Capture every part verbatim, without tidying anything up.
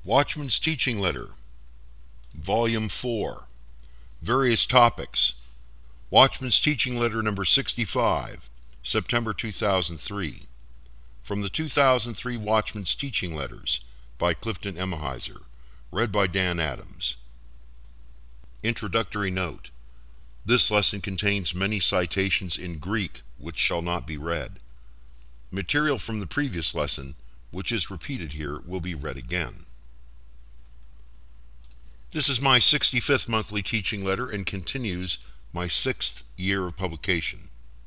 Watchman's Teaching Letter, Volume four, Various Topics. Watchman's Teaching Letter number sixty-five, September two thousand three. From the two thousand three Watchman's Teaching Letters by Clifton Emahiser, read by Dan Adams. Introductory Note. This lesson contains many citations in Greek which shall not be read. Material from the previous lesson, which is repeated here, will be read again. This is my sixty-fifth monthly teaching letter and continues my sixth year of publication.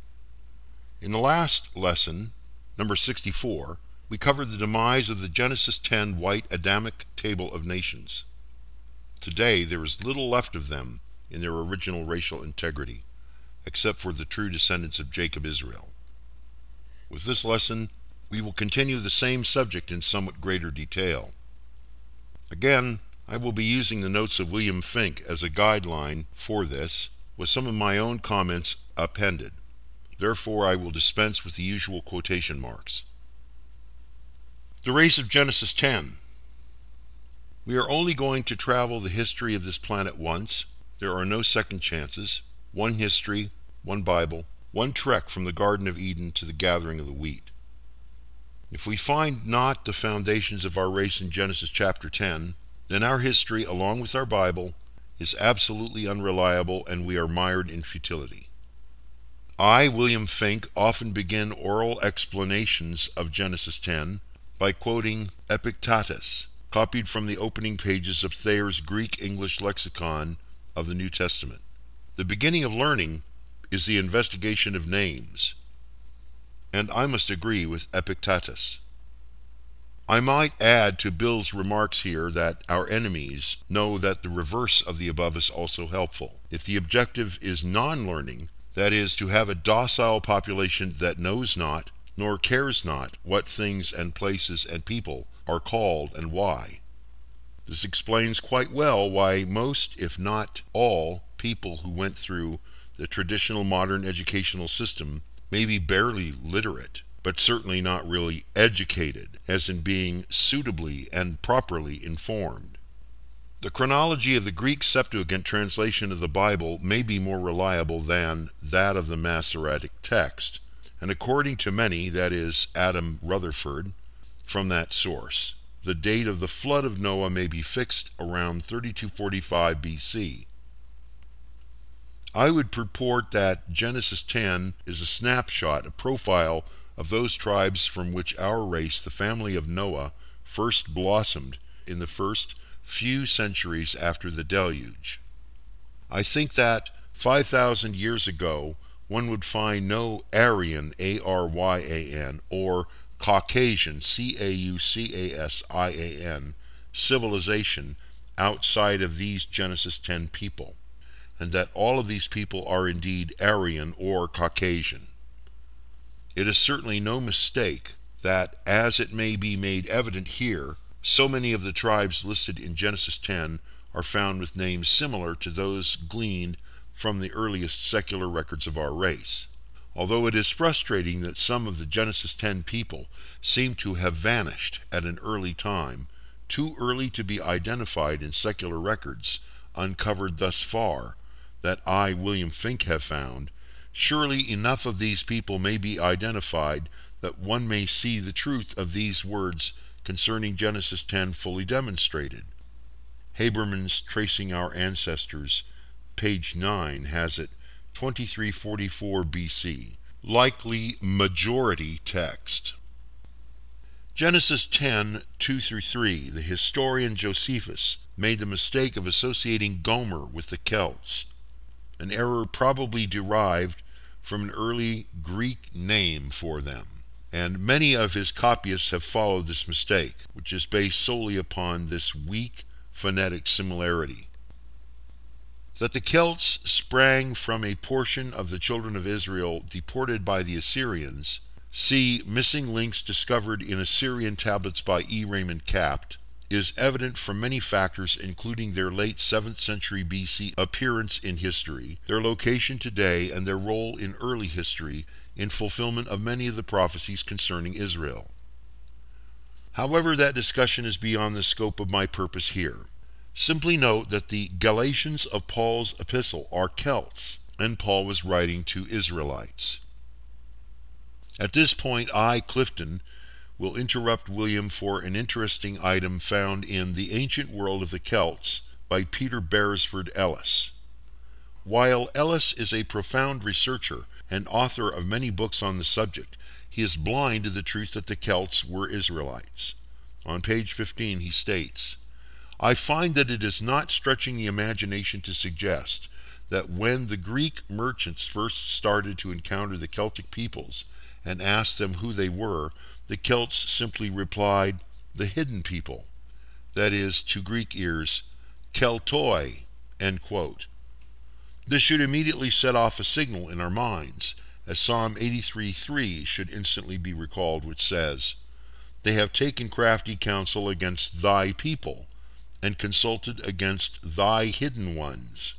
In the last lesson, number sixty-four, we covered the demise of the Genesis ten white Adamic table of nations. Today there is little left of them in their original racial integrity, except for the true descendants of Jacob Israel. With this lesson, we will continue the same subject in somewhat greater detail. Again, I will be using the notes of William Finck as a guideline for this, with some of my own comments appended. Therefore, I will dispense with the usual quotation marks. The race of Genesis ten. We are only going to travel the history of this planet once. There are no second chances. One history, one Bible, one trek from the Garden of Eden to the gathering of the wheat. If we find not the foundations of our race in Genesis chapter ten, then our history, along with our Bible, is absolutely unreliable and we are mired in futility. I, William Finck, often begin oral explanations of Genesis ten by quoting Epictetus, copied from the opening pages of Thayer's Greek-English lexicon of the New Testament. The beginning of learning is the investigation of names, and I must agree with Epictetus. I might add to Bill's remarks here that our enemies know that the reverse of the above is also helpful. If the objective is non-learning, that is, to have a docile population that knows not, nor cares not, what things and places and people are called and why. This explains quite well why most, if not all, people who went through the traditional modern educational system may be barely literate, but certainly not really educated, as in being suitably and properly informed. The chronology of the Greek Septuagint translation of the Bible may be more reliable than that of the Masoretic text, and according to many, that is, Adam Rutherford, from that source, the date of the flood of Noah may be fixed around thirty-two forty-five B C. I would purport that Genesis ten is a snapshot, a profile of those tribes from which our race, the family of Noah, first blossomed in the first few centuries after the deluge. I think that five thousand years ago one would find no Aryan, A R Y A N, or Caucasian, C A U C A S I A N, civilization outside of these Genesis ten people, and that all of these people are indeed Aryan or Caucasian. It is certainly no mistake that, as it may be made evident here, so many of the tribes listed in Genesis ten are found with names similar to those gleaned from the earliest secular records of our race. Although it is frustrating that some of the Genesis ten people seem to have vanished at an early time, too early to be identified in secular records uncovered thus far, that I, William Finck, have found, surely enough of these people may be identified that one may see the truth of these words concerning Genesis ten fully demonstrated. Haberman's Tracing Our Ancestors, page nine, has it twenty-three forty-four B C. Likely majority text. Genesis ten, two through three, the historian Josephus made the mistake of associating Gomer with the Celts, an error probably derived from an early Greek name for them, and many of his copyists have followed this mistake, which is based solely upon this weak phonetic similarity. That the Celts sprang from a portion of the children of Israel deported by the Assyrians, see Missing Links discovered in Assyrian tablets by E. Raymond Capt, is evident from many factors, including their late seventh century B C appearance in history, their location today, and their role in early history in fulfillment of many of the prophecies concerning Israel. However, that discussion is beyond the scope of my purpose here. Simply note that the Galatians of Paul's epistle are Celts, and Paul was writing to Israelites. At this point, I, Clifton, will interrupt William for an interesting item found in The Ancient World of the Celts by Peter Beresford Ellis. While Ellis is a profound researcher and author of many books on the subject, he is blind to the truth that the Celts were Israelites. On page fifteen he states, "I find that it is not stretching the imagination to suggest that when the Greek merchants first started to encounter the Celtic peoples and asked them who they were, the Celts simply replied, 'The hidden people,' that is, to Greek ears, Keltoi." End quote. This should immediately set off a signal in our minds, as Psalm eighty-three three should instantly be recalled, which says, "They have taken crafty counsel against thy people, and consulted against thy hidden ones."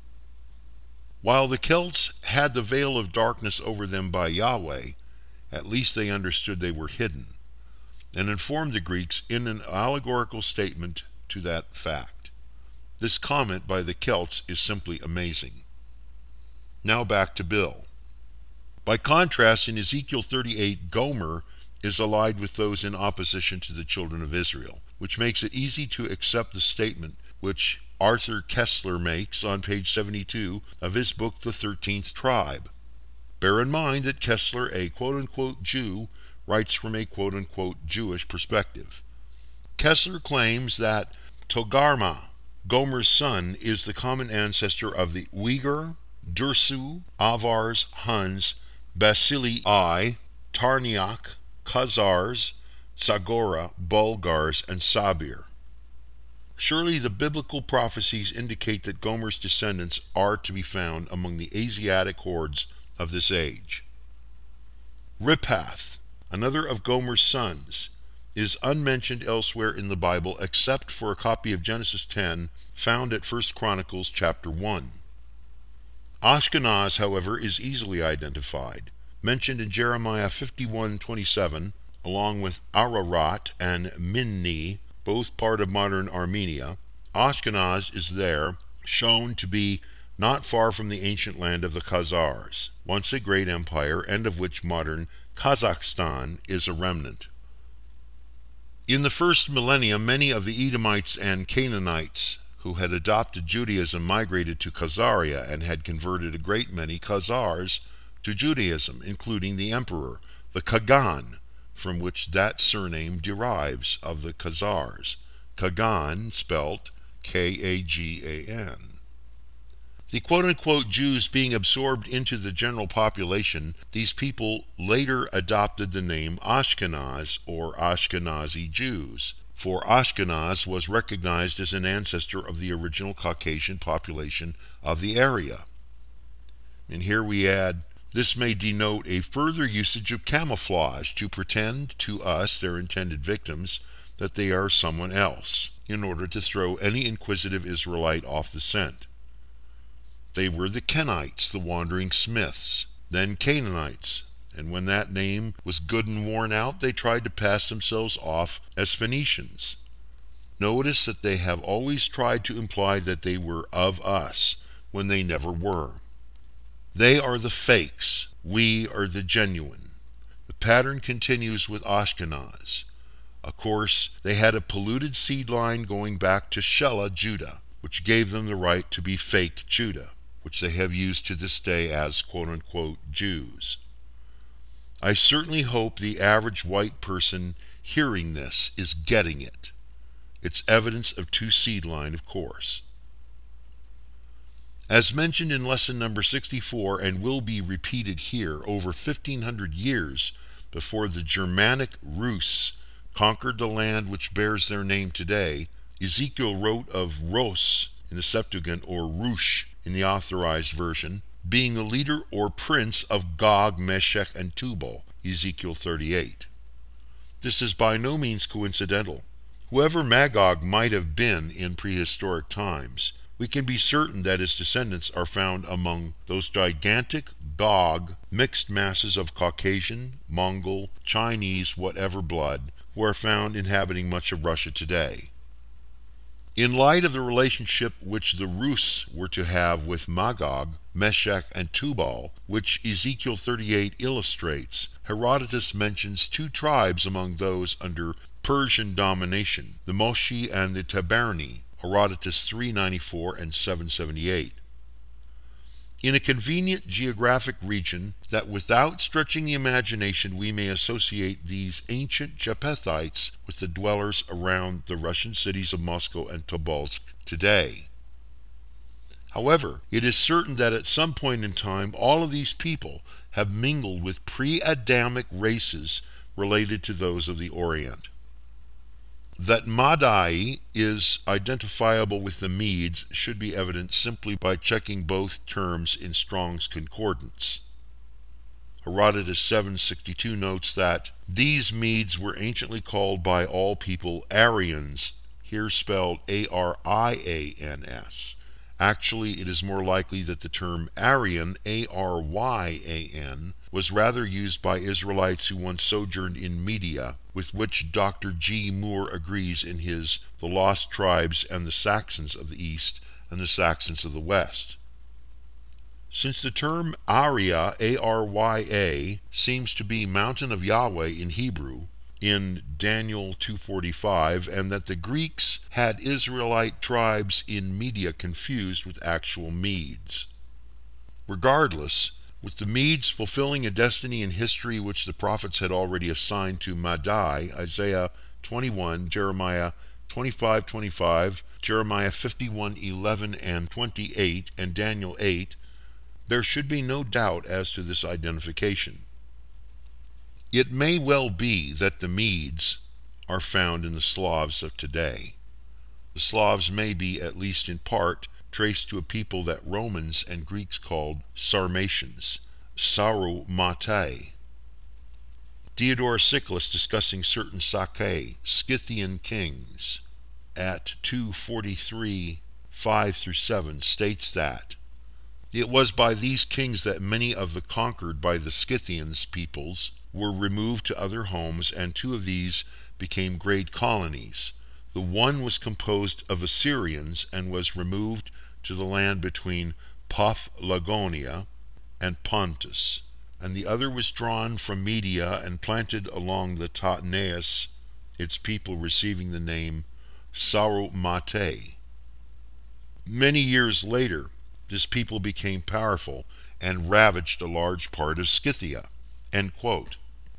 While the Celts had the veil of darkness over them by Yahweh, at least they understood they were hidden, and informed the Greeks in an allegorical statement to that fact. This comment by the Celts is simply amazing. Now back to Bill. By contrast, in Ezekiel thirty-eight, Gomer is allied with those in opposition to the children of Israel, which makes it easy to accept the statement which Arthur Kessler makes on page seventy-two of his book, The Thirteenth Tribe. Bear in mind that Kessler, a quote-unquote Jew, writes from a quote-unquote Jewish perspective. Kessler claims that Togarmah, Gomer's son, is the common ancestor of the Uyghur, Dursu, Avars, Huns, Basilii, Tarniak, Khazars, Zagora, Bulgars, and Sabir. Surely the biblical prophecies indicate that Gomer's descendants are to be found among the Asiatic hordes of this age. Riphath, another of Gomer's sons, is unmentioned elsewhere in the Bible except for a copy of Genesis ten found at First Chronicles chapter one. Ashkenaz, however, is easily identified, mentioned in Jeremiah fifty-one twenty-seven, along with Ararat and Minni, both part of modern Armenia. Ashkenaz is there shown to be not far from the ancient land of the Khazars, once a great empire, and of which modern Kazakhstan is a remnant. In the first millennium, many of the Edomites and Canaanites who had adopted Judaism migrated to Khazaria and had converted a great many Khazars to Judaism, including the emperor, the Kagan, from which that surname derives, of the Khazars. Kagan, spelt K A G A N. The quote-unquote Jews being absorbed into the general population, these people later adopted the name Ashkenaz or Ashkenazi Jews, for Ashkenaz was recognized as an ancestor of the original Caucasian population of the area. And here we add, this may denote a further usage of camouflage to pretend to us, their intended victims, that they are someone else, in order to throw any inquisitive Israelite off the scent. They were the Kenites, the wandering smiths, then Canaanites, and when that name was good and worn out, they tried to pass themselves off as Phoenicians. Notice that they have always tried to imply that they were of us, when they never were. They are the fakes, we are the genuine. The pattern continues with Ashkenaz. Of course, they had a polluted seed line going back to Shelah, Judah, which gave them the right to be fake Judah, which they have used to this day as quote-unquote Jews. I certainly hope the average white person hearing this is getting it. It's evidence of two seed line, of course. As mentioned in lesson number sixty-four, and will be repeated here, over fifteen hundred years before the Germanic Rus conquered the land which bears their name today, Ezekiel wrote of Ros in the Septuagint, or Rush in the Authorized Version, being the leader or prince of Gog, Meshech, and Tubal, Ezekiel thirty-eight. This is by no means coincidental. Whoever Magog might have been in prehistoric times, we can be certain that his descendants are found among those gigantic Gog mixed masses of Caucasian, Mongol, Chinese, whatever blood, who are found inhabiting much of Russia today. In light of the relationship which the Rus were to have with Magog, Meshech, and Tubal, which Ezekiel thirty-eight illustrates, Herodotus mentions two tribes among those under Persian domination, the Moshi and the Taberni, Herodotus three ninety-four and seven seventy-eight. In a convenient geographic region that without stretching the imagination we may associate these ancient Japhethites with the dwellers around the Russian cities of Moscow and Tobolsk today. However, it is certain that at some point in time all of these people have mingled with pre-Adamic races related to those of the Orient. That Madai is identifiable with the Medes should be evident simply by checking both terms in Strong's Concordance. Herodotus seven sixty-two notes that these Medes were anciently called by all people Aryans, here spelled A R I A N S. Actually, it is more likely that the term Aryan, A R Y A N, was rather used by Israelites who once sojourned in Media, with which Doctor G. Moore agrees in his The Lost Tribes and the Saxons of the East and the Saxons of the West. Since the term Arya, A R Y A, seems to be Mountain of Yahweh in Hebrew, in Daniel two forty-five, and that the Greeks had Israelite tribes in Media confused with actual Medes. Regardless, with the Medes fulfilling a destiny in history which the prophets had already assigned to Madai, Isaiah twenty-one, Jeremiah twenty-five twenty-five, Jeremiah fifty-one eleven and twenty-eight, and Daniel eight, there should be no doubt as to this identification. It may well be that the Medes are found in the Slavs of today. The Slavs may be, at least in part, traced to a people that Romans and Greeks called Sarmatians, Sauromatae. Diodorus Siculus, discussing certain Sake, Scythian kings, at two forty-three, five through seven, states that it was by these kings that many of the conquered by the Scythians peoples were removed to other homes, and two of these became great colonies. The one was composed of Assyrians and was removed to the land between Paphlagonia and Pontus, and the other was drawn from Media and planted along the Taunus, its people receiving the name Sauromatae. Many years later, this people became powerful and ravaged a large part of Scythia. End quote.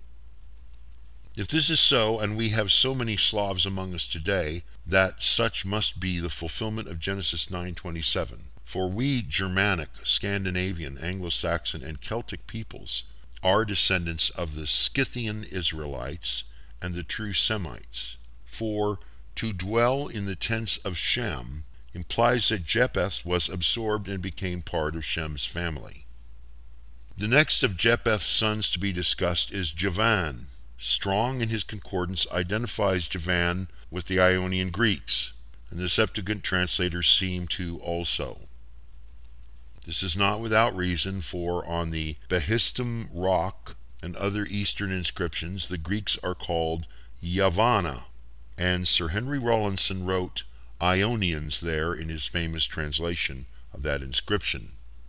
If this is so, and we have so many Slavs among us today, that such must be the fulfillment of Genesis nine twenty-seven. For we Germanic, Scandinavian, Anglo-Saxon, and Celtic peoples are descendants of the Scythian Israelites and the true Semites. For to dwell in the tents of Shem implies that Japheth was absorbed and became part of Shem's family. The next of Japheth's sons to be discussed is Javan. Strong in his concordance identifies Javan with the Ionian Greeks, and the Septuagint translators seem to also. This is not without reason, for on the Behistun rock and other eastern inscriptions the Greeks are called Yavanna, and Sir Henry Rawlinson wrote Ionians there in his famous translation of that inscription.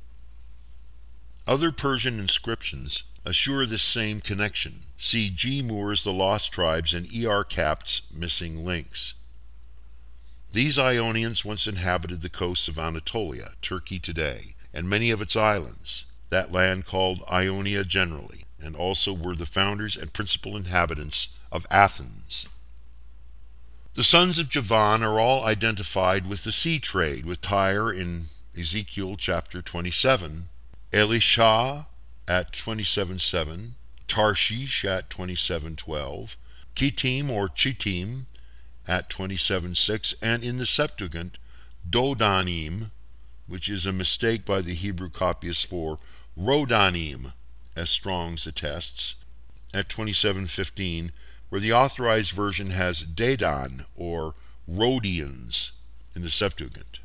Other Persian inscriptions assure this same connection. See G. Moore's The Lost Tribes and E R Capt's Missing Links. These Ionians once inhabited the coasts of Anatolia, Turkey today, and many of its islands, that land called Ionia generally, and also were the founders and principal inhabitants of Athens. The sons of Javan are all identified with the sea trade, with Tyre in Ezekiel chapter twenty-seven, Elisha at twenty-seven seven, Tarshish at twenty-seven twelve, Kittim or Chittim at twenty-seven six, and in the Septuagint, Dodanim, which is a mistake by the Hebrew copyists for Rodanim, as Strong's attests, at twenty-seven fifteen, where the authorized version has Dedan or Rhodians in the Septuagint.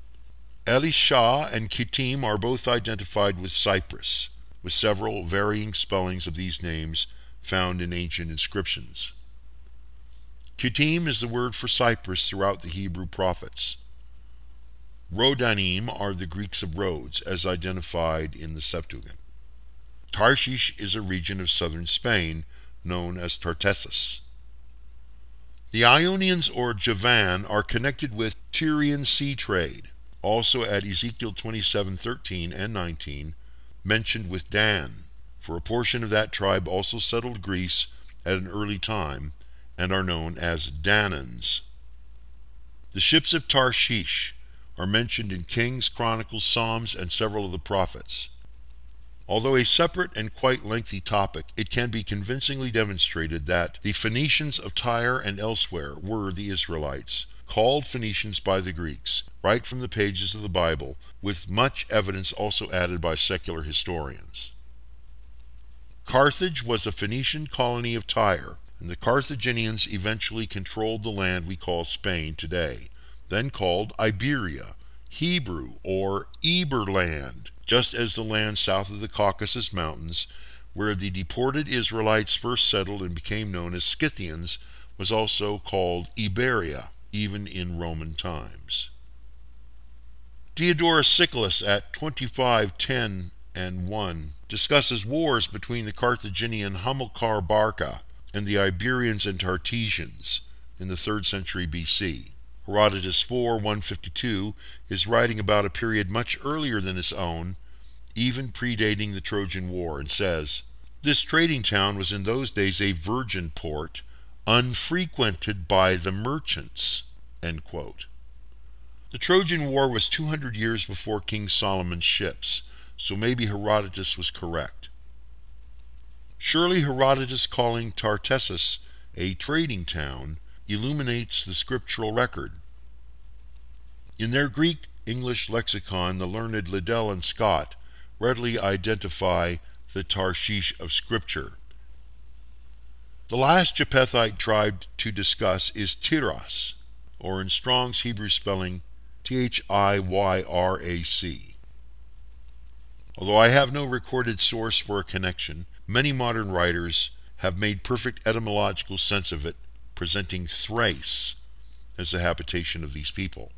Elisha and Kittim are both identified with Cyprus, with several varying spellings of these names found in ancient inscriptions. Kittim is the word for Cyprus throughout the Hebrew prophets. Rodanim are the Greeks of Rhodes, as identified in the Septuagint. Tarshish is a region of southern Spain, known as Tartessus. The Ionians or Javan are connected with Tyrian sea trade, also at Ezekiel twenty-seven thirteen and nineteen, mentioned with Dan, for a portion of that tribe also settled Greece at an early time, and are known as Danans. The ships of Tarshish are mentioned in Kings, Chronicles, Psalms, and several of the prophets. Although a separate and quite lengthy topic, it can be convincingly demonstrated that the Phoenicians of Tyre and elsewhere were the Israelites, called Phoenicians by the Greeks, right from the pages of the Bible, with much evidence also added by secular historians. Carthage was a Phoenician colony of Tyre, and the Carthaginians eventually controlled the land we call Spain today, then called Iberia, Hebrew, or Eberland, just as the land south of the Caucasus Mountains, where the deported Israelites first settled and became known as Scythians, was also called Iberia, even in Roman times. Diodorus Siculus at twenty-five ten and one discusses wars between the Carthaginian Hamilcar Barca and the Iberians and Tartessians in the third century B C. Herodotus four one fifty-two is writing about a period much earlier than his own, even predating the Trojan War, and says, "This trading town was in those days a virgin port, unfrequented by the merchants." End quote. The Trojan War was two hundred years before King Solomon's ships, so maybe Herodotus was correct. Surely Herodotus calling Tartessus a trading town illuminates the scriptural record. In their Greek-English lexicon, the learned Liddell and Scott readily identify the Tarshish of Scripture. The last Japhethite tribe to discuss is Tiras, or in Strong's Hebrew spelling, T H I Y R A C. Although I have no recorded source for a connection, many modern writers have made perfect etymological sense of it, presenting Thrace as the habitation of these people.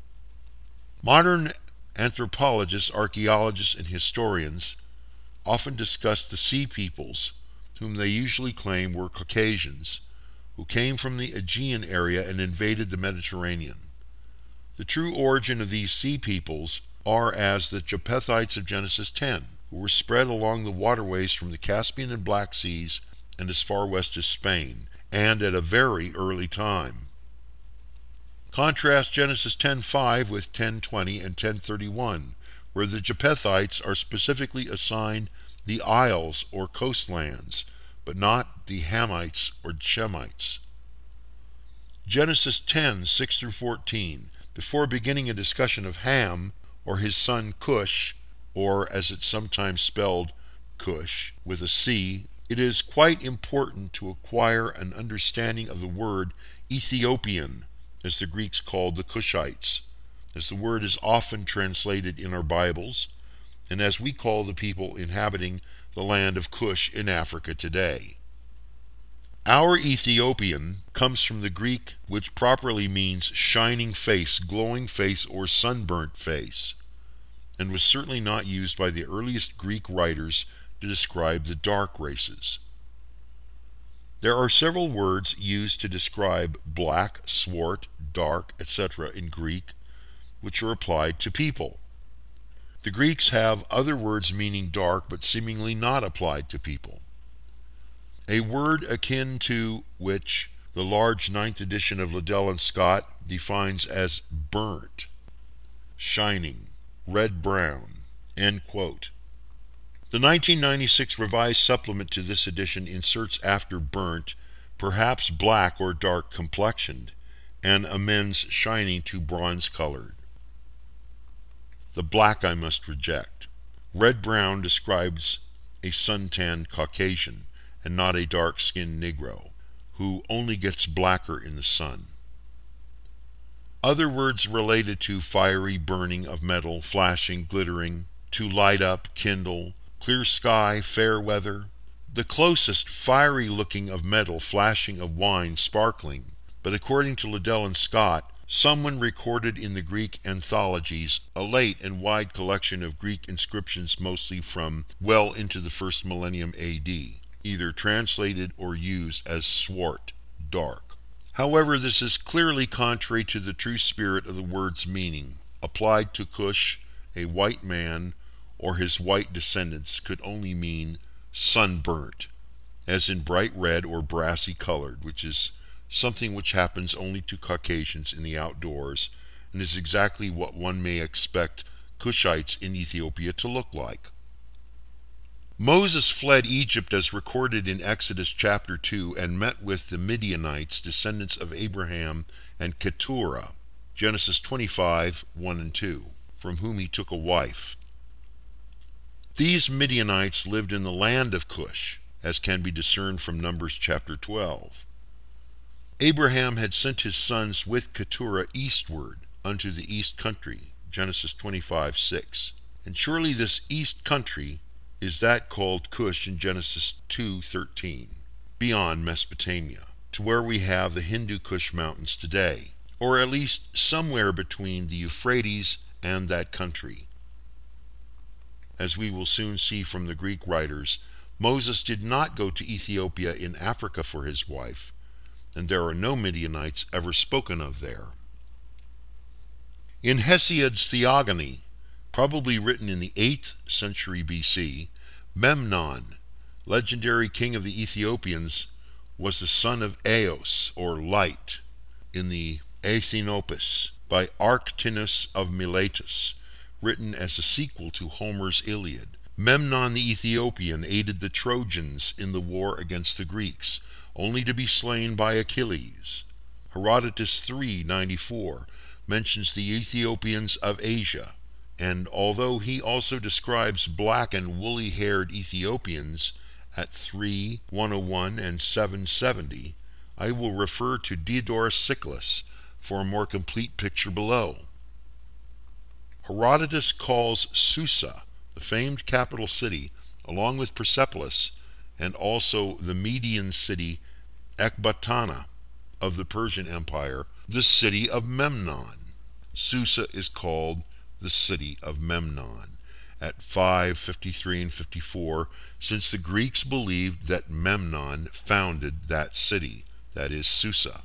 Modern anthropologists, archaeologists, and historians often discuss the sea peoples, whom they usually claim were Caucasians, who came from the Aegean area and invaded the Mediterranean. The true origin of these sea peoples are as the Japhethites of Genesis ten, who were spread along the waterways from the Caspian and Black Seas and as far west as Spain, and at a very early time. Contrast Genesis ten five with ten twenty and ten thirty-one, where the Japhethites are specifically assigned the isles or coastlands, but not the Hamites or Shemites. Genesis ten six through fourteen, before beginning a discussion of Ham, or his son Cush, or as it's sometimes spelled, Cush, with a C, it is quite important to acquire an understanding of the word Ethiopian, as the Greeks called the Cushites, as the word is often translated in our Bibles, and as we call the people inhabiting the land of Cush in Africa today. Our Ethiopian comes from the Greek, which properly means shining face, glowing face, or sunburnt face, and was certainly not used by the earliest Greek writers to describe the dark races. There are several words used to describe black, swart, dark, et cetera in Greek, which are applied to people. The Greeks have other words meaning dark, but seemingly not applied to people. A word akin to which the large ninth edition of Liddell and Scott defines as burnt, shining, red-brown, end quote. The nineteen ninety-six revised supplement to this edition inserts after burnt, perhaps black or dark complexioned, and amends shining to bronze-colored. The black I must reject. Red-brown describes a suntanned Caucasian, and not a dark-skinned Negro, who only gets blacker in the sun. Other words related to fiery burning of metal, flashing, glittering, to light up, kindle, clear sky, fair weather. The closest fiery looking of metal, flashing of wine, sparkling, but according to Liddell and Scott, someone recorded in the Greek anthologies a late and wide collection of Greek inscriptions, mostly from well into the first millennium A D, either translated or used as swart, dark. However, this is clearly contrary to the true spirit of the word's meaning. Applied to Cush, a white man or his white descendants could only mean sunburnt, as in bright red or brassy colored, which is something which happens only to Caucasians in the outdoors, and is exactly what one may expect Cushites in Ethiopia to look like. Moses fled Egypt as recorded in Exodus chapter two and met with the Midianites, descendants of Abraham and Keturah, Genesis twenty-five, one and two, from whom he took a wife. These Midianites lived in the land of Cush, as can be discerned from Numbers chapter twelve. Abraham had sent his sons with Keturah eastward unto the east country, Genesis twenty-five, six. And surely this east country is that called Cush in Genesis two, thirteen, beyond Mesopotamia, to where we have the Hindu Kush mountains today, or at least somewhere between the Euphrates and that country. As we will soon see from the Greek writers, Moses did not go to Ethiopia in Africa for his wife, and there are no Midianites ever spoken of there. In Hesiod's Theogony, probably written in the eighth century B C, Memnon, legendary king of the Ethiopians, was the son of Eos, or Light, in the Aethinopis by Arctinus of Miletus, written as a sequel to Homer's Iliad. Memnon the Ethiopian aided the Trojans in the war against the Greeks, only to be slain by Achilles. Herodotus three ninety-four mentions the Ethiopians of Asia, and although he also describes black and woolly-haired Ethiopians at three one oh one and seven seventy, I will refer to Diodorus Siculus for a more complete picture below. Herodotus calls Susa, the famed capital city, along with Persepolis, and also the Median city Ecbatana of the Persian Empire, the city of Memnon. Susa is called the city of Memnon at five fifty-three and fifty-four, since the Greeks believed that Memnon founded that city, that is Susa.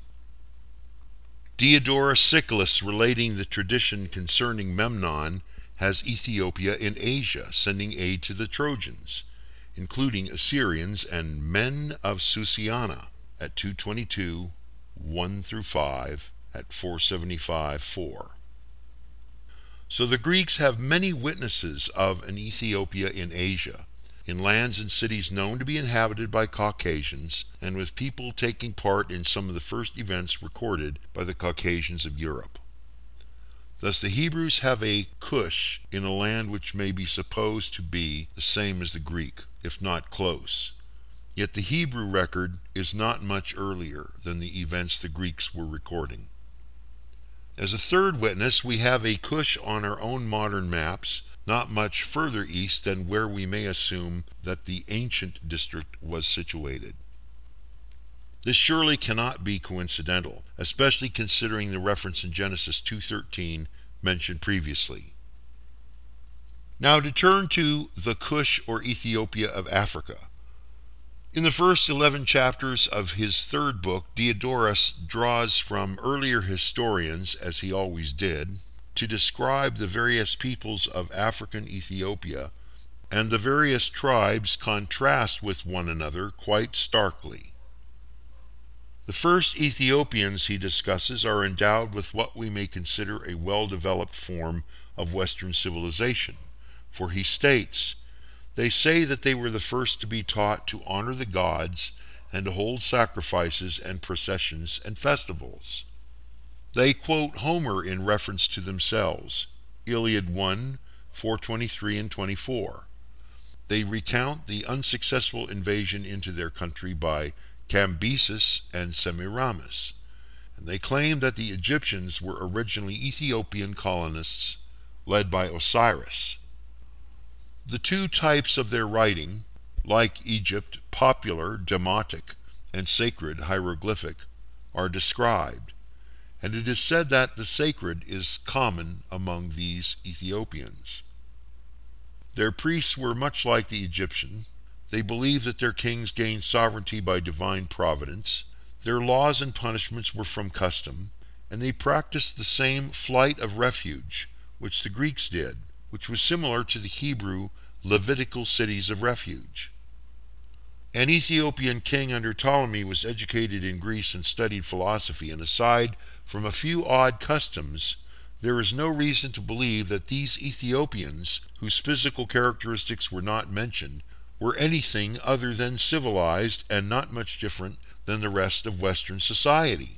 Diodorus Siculus, relating the tradition concerning Memnon, has Ethiopia in Asia sending aid to the Trojans, including Assyrians and men of Susiana at two twenty-two, one through five, at four seventy-five, four. So the Greeks have many witnesses of an Ethiopia in Asia, in lands and cities known to be inhabited by Caucasians, and with people taking part in some of the first events recorded by the Caucasians of Europe. Thus the Hebrews have a Cush in a land which may be supposed to be the same as the Greek, if not close. Yet the Hebrew record is not much earlier than the events the Greeks were recording. As a third witness, we have a Cush on our own modern maps, not much further east than where we may assume that the ancient district was situated. This surely cannot be coincidental, especially considering the reference in Genesis two thirteen mentioned previously. Now to turn to the Cush or Ethiopia of Africa. In the first eleven chapters of his third book, Diodorus draws from earlier historians, as he always did, to describe the various peoples of African Ethiopia, and the various tribes contrast with one another quite starkly. The first Ethiopians he discusses are endowed with what we may consider a well-developed form of Western civilization, for he states, "They say that they were the first to be taught to honor the gods and to hold sacrifices and processions and festivals." They quote Homer in reference to themselves, Iliad one, four twenty-three and twenty-four. They recount the unsuccessful invasion into their country by Cambyses and Semiramis, and they claim that the Egyptians were originally Ethiopian colonists led by Osiris. The two types of their writing, like Egypt, popular, demotic, and sacred hieroglyphic, are described, and it is said that the sacred is common among these Ethiopians. Their priests were much like the Egyptian. They believed that their kings gained sovereignty by divine providence. Their laws and punishments were from custom, and they practiced the same flight of refuge which the Greeks did, which was similar to the Hebrew Levitical cities of refuge. An Ethiopian king under Ptolemy was educated in Greece and studied philosophy, and aside from a few odd customs, there is no reason to believe that these Ethiopians, whose physical characteristics were not mentioned, were anything other than civilized and not much different than the rest of Western society.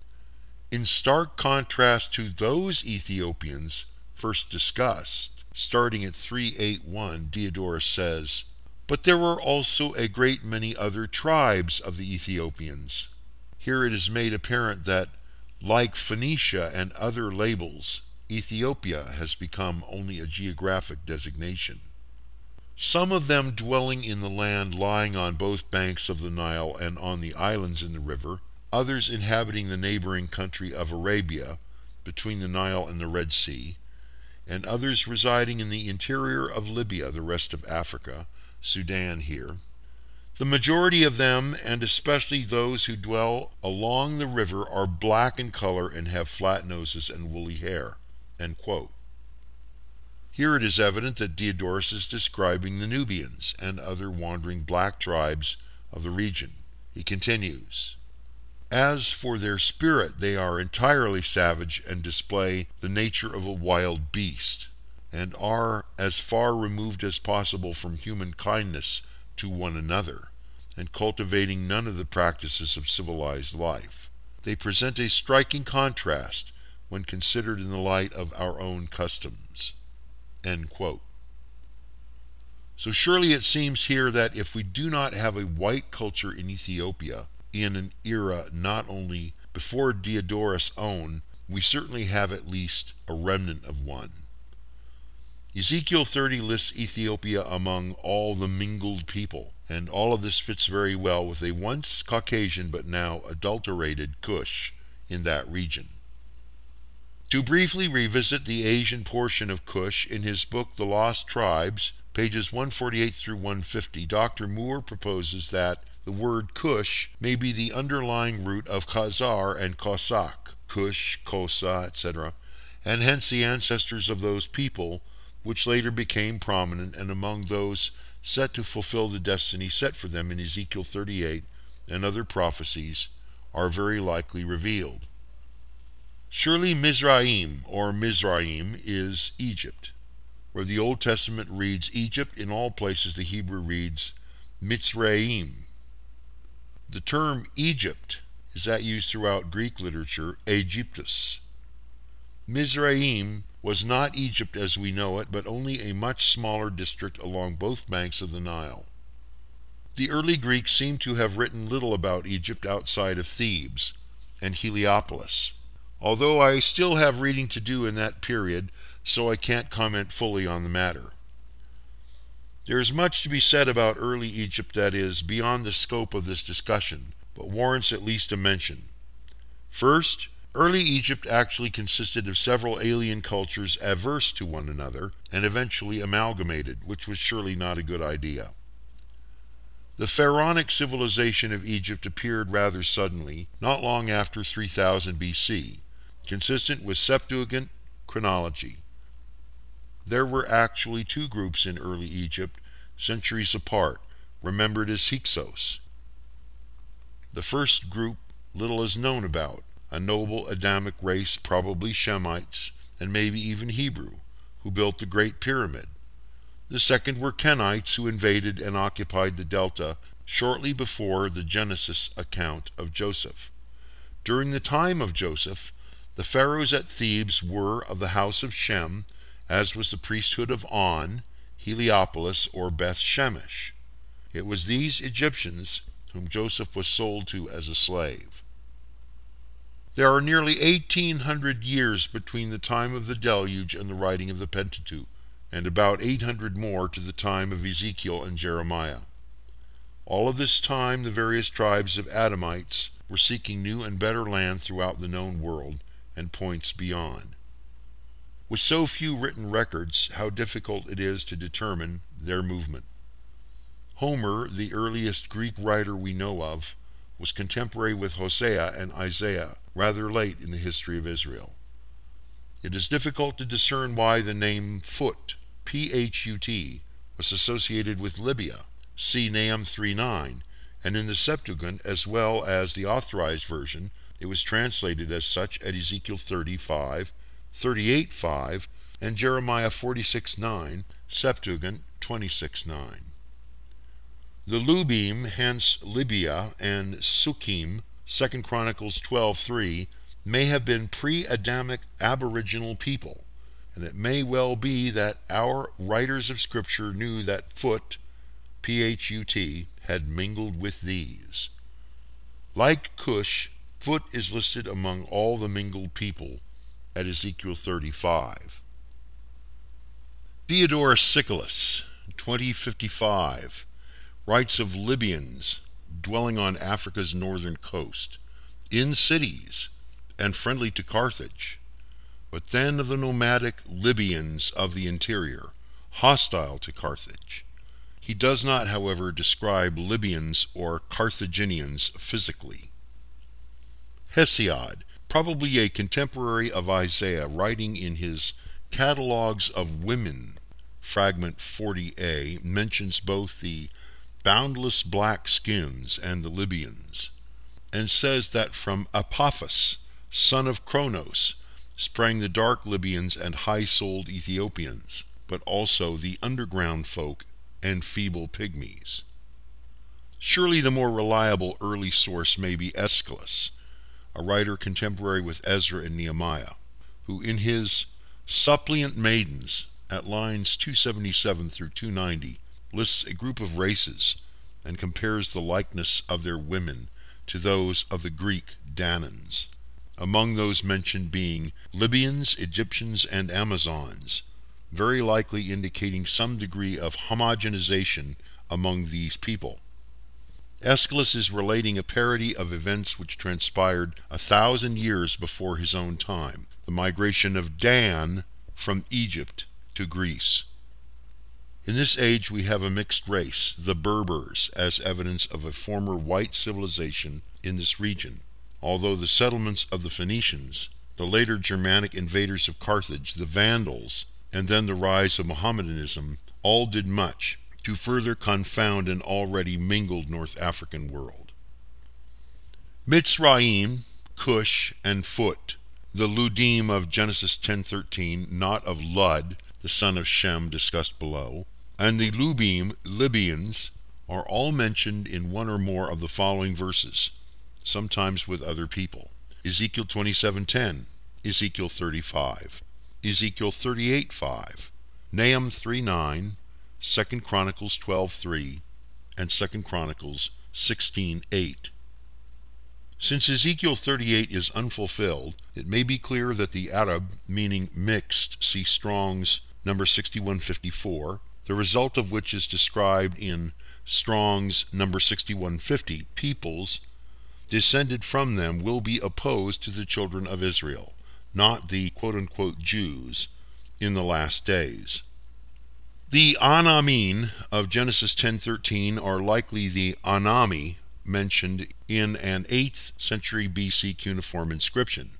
In stark contrast to those Ethiopians first discussed, starting at three eighty-one, Diodorus says, "But there were also a great many other tribes of the Ethiopians." Here it is made apparent that, like Phoenicia and other labels, Ethiopia has become only a geographic designation. Some of them dwelling in the land lying on both banks of the Nile and on the islands in the river, others inhabiting the neighboring country of Arabia, between the Nile and the Red Sea, and others residing in the interior of Libya, the rest of Africa, Sudan here. The majority of them, and especially those who dwell along the river, are black in color and have flat noses and woolly hair." End quote. Here it is evident that Diodorus is describing the Nubians and other wandering black tribes of the region. He continues, "As for their spirit, they are entirely savage and display the nature of a wild beast, and are as far removed as possible from human kindness to one another, and cultivating none of the practices of civilized life. They present a striking contrast when considered in the light of our own customs." End quote. So surely it seems here that if we do not have a white culture in Ethiopia in an era not only before Diodorus' own, we certainly have at least a remnant of one. Ezekiel thirty lists Ethiopia among all the mingled people, and all of this fits very well with a once Caucasian but now adulterated Cush in that region. To briefly revisit the Asian portion of Cush, in his book The Lost Tribes, pages one forty-eight through one fifty, Doctor Moore proposes that the word Cush may be the underlying root of Khazar and Cossack, Cush, Kosa, et cetera, and hence the ancestors of those people, which later became prominent and among those set to fulfill the destiny set for them in Ezekiel thirty-eight and other prophecies, are very likely revealed. Surely Mizraim, or Mizraim, is Egypt. Where the Old Testament reads Egypt, in all places the Hebrew reads Mitzrayim. The term Egypt is that used throughout Greek literature, Aegyptus. Mizraim was not Egypt as we know it, but only a much smaller district along both banks of the Nile. The early Greeks seem to have written little about Egypt outside of Thebes and Heliopolis, although I still have reading to do in that period, so I can't comment fully on the matter. There is much to be said about early Egypt that is beyond the scope of this discussion, but warrants at least a mention. First, early Egypt actually consisted of several alien cultures averse to one another and eventually amalgamated, which was surely not a good idea. The pharaonic civilization of Egypt appeared rather suddenly, not long after three thousand B C, consistent with Septuagint chronology. There were actually two groups in early Egypt, centuries apart, remembered as Hyksos. The first group little is known about, a noble Adamic race, probably Shemites, and maybe even Hebrew, who built the Great Pyramid. The second were Kenites, who invaded and occupied the Delta shortly before the Genesis account of Joseph. During the time of Joseph, the pharaohs at Thebes were of the house of Shem, as was the priesthood of On, Heliopolis, or Beth Shemesh. It was these Egyptians whom Joseph was sold to as a slave. There are nearly eighteen hundred years between the time of the deluge and the writing of the Pentateuch, and about eight hundred more to the time of Ezekiel and Jeremiah. All of this time the various tribes of Adamites were seeking new and better land throughout the known world and points beyond. With so few written records, how difficult it is to determine their movement. Homer, the earliest Greek writer we know of, was contemporary with Hosea and Isaiah, rather late in the history of Israel. It is difficult to discern why the name Phut, P H U T, was associated with Libya, see Nahum three nine, and in the Septuagint as well as the Authorized Version, it was translated as such at Ezekiel thirty-five, thirty-eight five, and Jeremiah forty-six nine, Septuagint twenty-six nine. The Lubim, hence Libya, and Sukkim, Second Chronicles twelve three, may have been pre-Adamic aboriginal people, and it may well be that our writers of Scripture knew that Phut, P H U T, had mingled with these. Like Cush, Phut is listed among all the mingled people at Ezekiel thirty-five. Theodore Siculus, twenty fifty-five, writes of Libyans dwelling on Africa's northern coast, in cities, and friendly to Carthage, but then of the nomadic Libyans of the interior, hostile to Carthage. He does not, however, describe Libyans or Carthaginians physically. Hesiod, probably a contemporary of Isaiah, writing in his Catalogues of Women, fragment forty a, mentions both the boundless black skins and the Libyans, and says that from Apophis, son of Cronos, sprang the dark Libyans and high-souled Ethiopians, but also the underground folk and feeble pygmies. Surely the more reliable early source may be Aeschylus, a writer contemporary with Ezra and Nehemiah, who in his Suppliant Maidens, at lines two seventy-seven through two ninety, lists a group of races and compares the likeness of their women to those of the Greek Danaans, among those mentioned being Libyans, Egyptians, and Amazons, very likely indicating some degree of homogenization among these people. Aeschylus is relating a parody of events which transpired a thousand years before his own time, the migration of Dan from Egypt to Greece. In this age we have a mixed race, the Berbers, as evidence of a former white civilization in this region, although the settlements of the Phoenicians, the later Germanic invaders of Carthage, the Vandals, and then the rise of Mohammedanism all did much to further confound an already mingled North African world. Mitzrayim, Cush, and Phut, the Ludim of Genesis ten thirteen, not of Lud, the son of Shem discussed below, and the Lubim, Libyans, are all mentioned in one or more of the following verses, sometimes with other people. Ezekiel twenty-seven ten, Ezekiel thirty-five, Ezekiel thirty-eight five, Nahum three nine, Second Chronicles twelve three, and Second Chronicles sixteen eight. Since Ezekiel thirty-eight is unfulfilled, it may be clear that the Arab, meaning mixed, see Strong's number sixty-one fifty-four, the result of which is described in Strong's number sixty-one fifty, peoples descended from them will be opposed to the children of Israel, not the quote-unquote Jews, in the last days. The Anamin of Genesis ten thirteen are likely the Anami mentioned in an eighth century B C cuneiform inscription.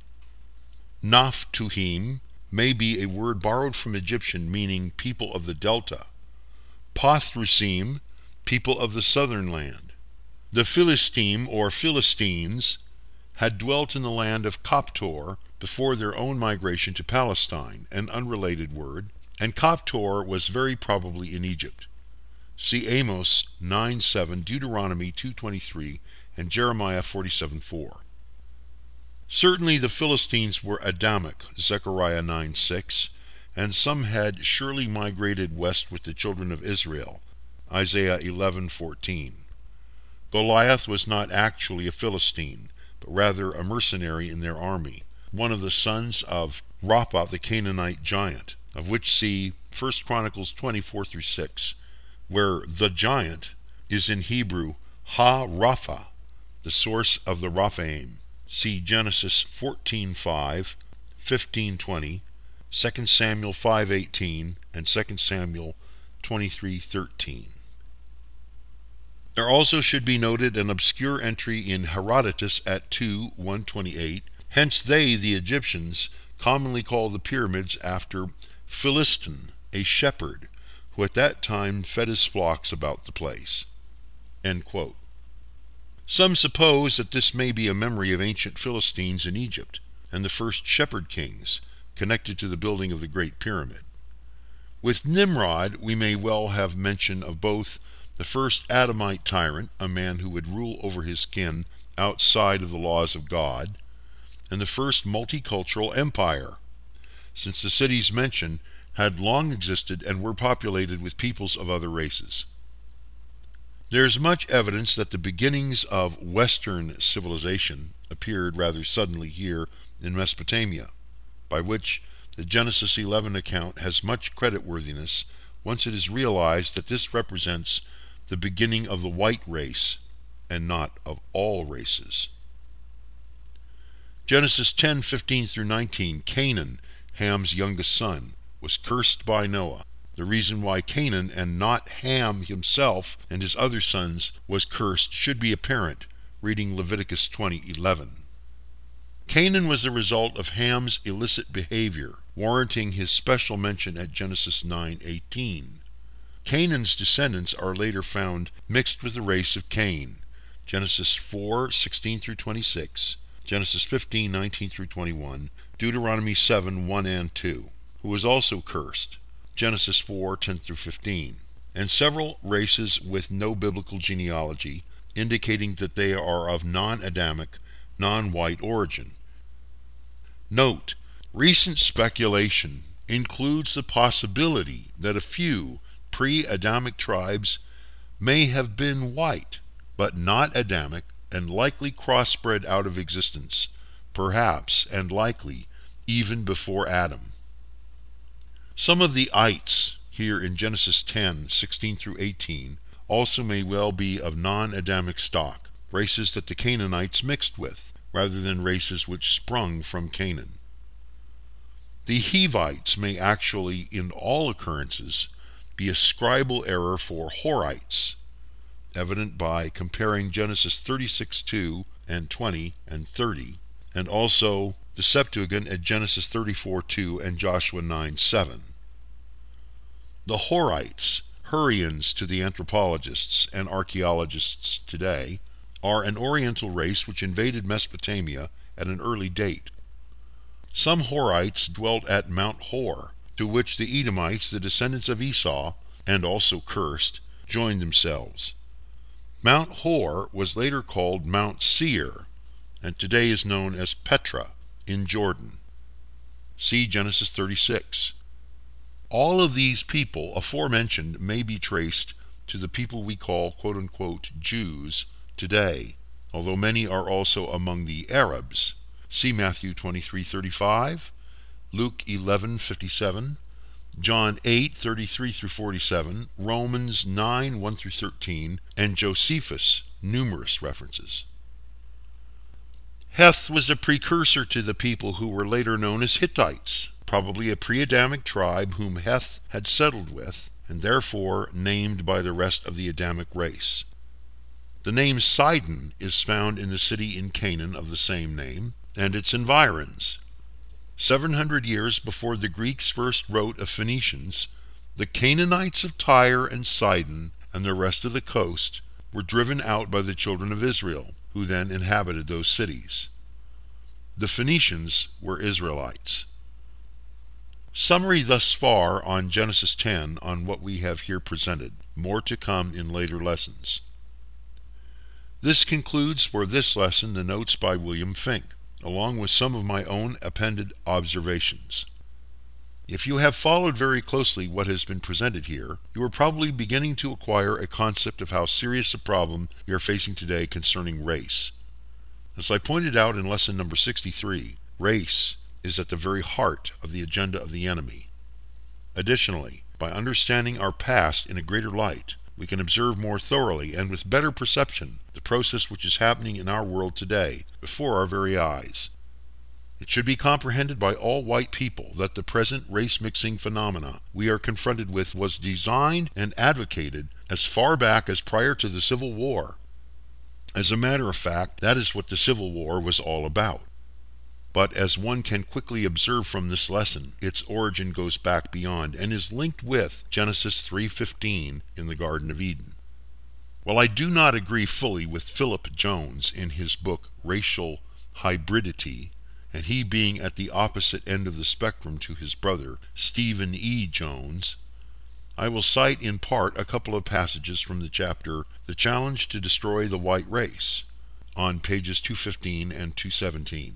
Naphtuhim may be a word borrowed from Egyptian meaning people of the delta. Pathrusim, people of the southern land. The Philistine or Philistines had dwelt in the land of Coptor before their own migration to Palestine, an unrelated word, and Coptor was very probably in Egypt. See Amos nine seven, Deuteronomy two twenty-three, and Jeremiah forty-seven four. Certainly the Philistines were Adamic, Zechariah nine six, and some had surely migrated west with the children of Israel, Isaiah eleven fourteen. Goliath was not actually a Philistine, but rather a mercenary in their army, one of the sons of Rapha the Canaanite giant, of which see First Chronicles twenty-four through six, where the giant is in Hebrew Ha-Rapha, the source of the Rephaim. See Genesis fourteen five, fifteen twenty, Second Samuel five eighteen, and Second Samuel twenty-three thirteen. There also should be noted an obscure entry in Herodotus at two one twenty-eight. Hence they, the Egyptians, commonly call the pyramids after Philiston, a shepherd, who at that time fed his flocks about the place. End quote. Some suppose that this may be a memory of ancient Philistines in Egypt, and the first shepherd kings, connected to the building of the Great Pyramid. With Nimrod, we may well have mention of both the first Adamite tyrant, a man who would rule over his kin outside of the laws of God, and the first multicultural empire, since the cities mentioned had long existed and were populated with peoples of other races. There is much evidence that the beginnings of Western civilization appeared rather suddenly here in Mesopotamia, by which the Genesis eleven account has much creditworthiness once it is realized that this represents the beginning of the white race and not of all races. Genesis ten fifteen through nineteen, Canaan, Ham's youngest son, was cursed by Noah. The reason why Canaan and not Ham himself and his other sons was cursed should be apparent, reading Leviticus twenty eleven. Canaan was the result of Ham's illicit behavior, warranting his special mention at Genesis nine eighteen. Canaan's descendants are later found mixed with the race of Cain, Genesis four sixteen through twenty-six, Genesis fifteen nineteen through twenty-one, Deuteronomy seven one and two, who was also cursed, Genesis four ten through fifteen, and several races with no biblical genealogy, indicating that they are of non-Adamic, non-white origin. Note, recent speculation includes the possibility that a few pre-Adamic tribes may have been white, but not Adamic, and likely crossbred out of existence, perhaps and likely even before Adam. Some of the ites here in Genesis ten sixteen through eighteen also may well be of non-Adamic stock, races that the Canaanites mixed with, rather than races which sprung from Canaan. The Hivites may actually, in all occurrences, be a scribal error for Horites, evident by comparing Genesis thirty-six two and twenty and thirty, and also the Septuagint at Genesis thirty-four two and Joshua nine seven. The Horites, Hurrians to the anthropologists and archaeologists today, are an Oriental race which invaded Mesopotamia at an early date. Some Horites dwelt at Mount Hor, to which the Edomites, the descendants of Esau, and also cursed, joined themselves. Mount Hor was later called Mount Seir, and today is known as Petra in Jordan. See Genesis thirty-six. All of these people aforementioned may be traced to the people we call quote-unquote Jews today, although many are also among the Arabs. See Matthew twenty-three thirty-five, Luke eleven fifty-seven, John eight thirty-three through forty-seven, Romans nine one through thirteen, and Josephus, numerous references. Heth was a precursor to the people who were later known as Hittites, probably a pre-Adamic tribe whom Heth had settled with, and therefore named by the rest of the Adamic race. The name Sidon is found in the city in Canaan of the same name, and its environs. Seven hundred years before the Greeks first wrote of Phoenicians, the Canaanites of Tyre and Sidon and the rest of the coast were driven out by the children of Israel, who then inhabited those cities. The Phoenicians were Israelites. Summary thus far on Genesis ten on what we have here presented. More to come in later lessons. This concludes for this lesson the notes by William Fink, along with some of my own appended observations. If you have followed very closely what has been presented here, you are probably beginning to acquire a concept of how serious a problem we are facing today concerning race. As I pointed out in lesson number sixty-three, race is at the very heart of the agenda of the enemy. Additionally, by understanding our past in a greater light, we can observe more thoroughly and with better perception the process which is happening in our world today before our very eyes. It should be comprehended by all white people that the present race-mixing phenomena we are confronted with was designed and advocated as far back as prior to the Civil War. As a matter of fact, that is what the Civil War was all about. But as one can quickly observe from this lesson, its origin goes back beyond and is linked with Genesis three fifteen in the Garden of Eden. While I do not agree fully with Philip Jones in his book Racial Hybridity, and he being at the opposite end of the spectrum to his brother Stephen E. Jones, I will cite in part a couple of passages from the chapter The Challenge to Destroy the White Race on pages two fifteen and two seventeen.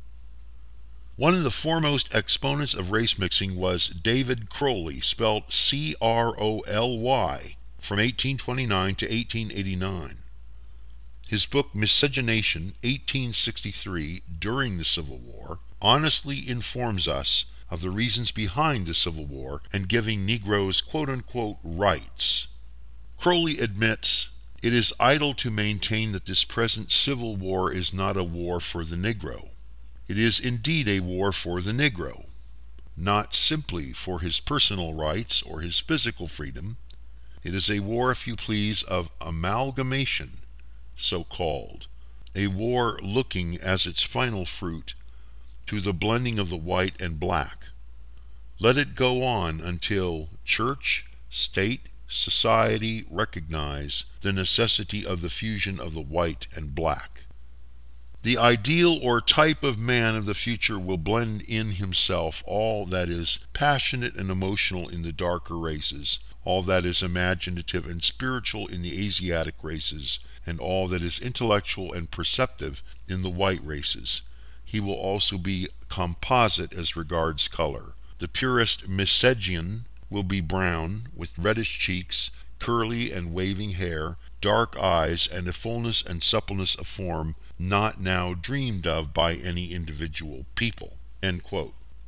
One of the foremost exponents of race mixing was David Crowley, spelled C R O L Y, from eighteen twenty-nine to eighteen eighty-nine. His book Miscegenation, eighteen sixty-three, during the Civil War, honestly informs us of the reasons behind the Civil War and giving Negroes quote-unquote rights. Crowley admits, "It is idle to maintain that this present Civil War is not a war for the Negro. It is indeed a war for the Negro, not simply for his personal rights or his physical freedom. It is a war, if you please, of amalgamation, so-called, a war looking as its final fruit to the blending of the white and black. Let it go on until church, state, society recognize the necessity of the fusion of the white and black. The ideal or type of man of the future will blend in himself all that is passionate and emotional in the darker races, all that is imaginative and spiritual in the Asiatic races, and all that is intellectual and perceptive in the white races. He will also be composite as regards color. The purest Miscegian will be brown, with reddish cheeks, curly and waving hair, dark eyes, and a fullness and suppleness of form not now dreamed of by any individual people." End quote.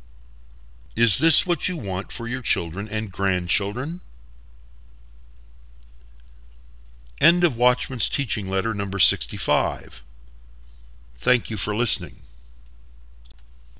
Is this what you want for your children and grandchildren? End of Watchman's Teaching Letter number sixty-five. Thank you for listening.